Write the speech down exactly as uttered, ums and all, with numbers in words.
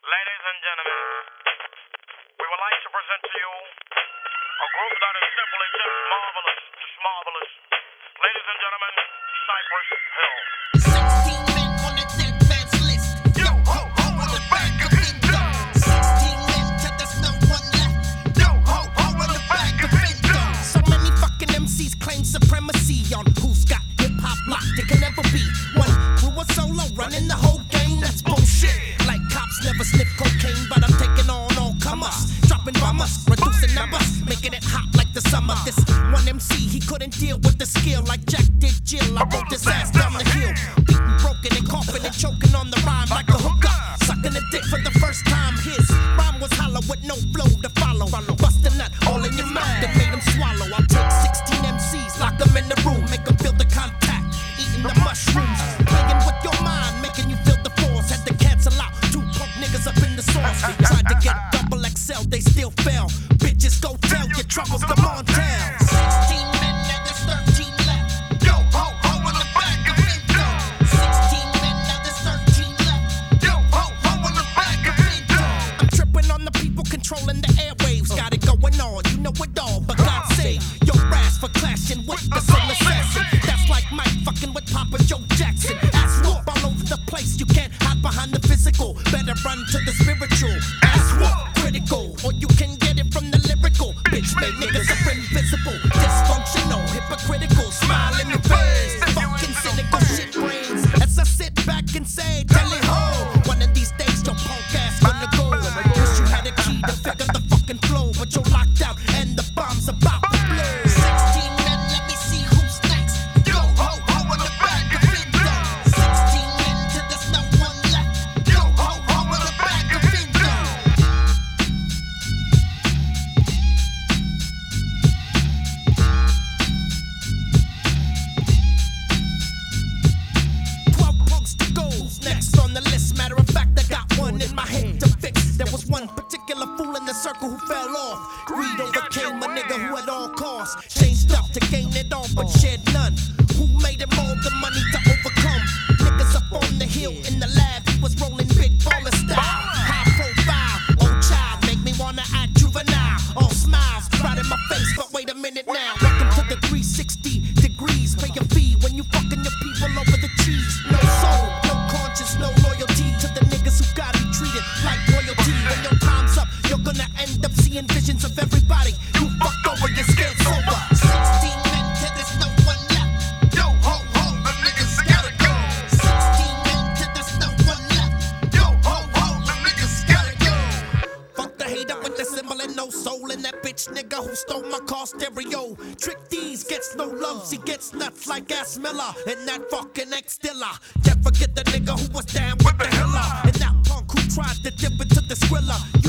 Ladies and gentlemen, we would like to present to you a group that is simply just marvelous, just marvelous. Ladies and gentlemen, Cypress Hill. sixteen men on the dead man's list. Yo, ho, ho, on the back of it. sixteen men till there's no one left. Yo, ho, ho, on the back of it. So many fucking M Cs claim supremacy on who's got hip-hop locked. It can never be one crew or solo running the whole game. That's bullshit. Like cops never sniff cocaine, but I'm taking on all comers. Dropping bombers, reducing numbers, making it hot like the summer. This one M C, he couldn't deal with the skill like Jack did Jill. I wrote this ass down the hill, beaten, broken, and coughing and choking on the rhyme like a hooker, sucking a dick for the first time. His rhyme was hollow with no flow to follow. Bust a nut all in your mouth that made him swallow. I'll take sixteen M Cs, lock them in the room, make them feel the contact, eating the mushrooms, playing with your mind, making you feel the force. Had to cancel out two punk niggas up in the sauce. Tried to get double X L, they still fell. Bitches, go tell your troubles, come on down. sixteen men, now there's thirteen left. Yo, ho, ho, on the back of it. sixteen men, now there's thirteen left. Yo, ho, ho, on the back of it. I'm tripping on the people controlling the airwaves. Got it going on, you know it all, but God save your ass for clashing with the soul assassin. That's like Mike fucking with Papa Joe Jackson. Ass whoop all over the place, you can't hide behind the physical. Better run to the spiritual. Ass whoop critical, or you can get it from the lyrical. Bitch made niggas are invisible, dysfunctional, hypocritical, smile in your face, fucking cynical shit brains. As I sit back and say, tell it ho, one of these days your punk ass gonna go. Wish you had a key to figure the fucking flow, but you're locked out and the bomb's about to blow. sixteen men, let me see who's next. Yo, ho, ho, on the back of it. sixteen men till there's no one left. Yo, ho, ho, on the back of it. twelve punks to go. Next on the list, matter of fact, I got one in my head to fix. There was one particular fool in the circle who fell off. Greed overcame a nigga who at all costs changed up to gain it all but shared none. Who made him all the money to overcome? Niggas up on the hill in the lab, he was rolling big baller style. High profile, old child, make me wanna act juvenile. All smiles, right in my face, but wait a minute now. Welcome to the three sixty degrees. Pay a fee when you fucking your people over the cheese. No soul, no conscience, no loyalty to the niggas who got it treated like royalty. When your time's up, you're gonna end up seeing visions of everybody you fucked over, you're scared sober. sixteen men till there's no one left. Yo, ho, ho, the niggas gotta go. sixteen men till there's no one left. Yo, ho, ho, the niggas gotta go. Fuck the hater with the symbol and no soul, and that bitch nigga who stole my car stereo. Trick D's gets no love, he gets nuts like Ass Miller and that fucking ex-dilla. Can't forget the nigga who was down with the hiller, and that punk who tried to dip into the Skrilla.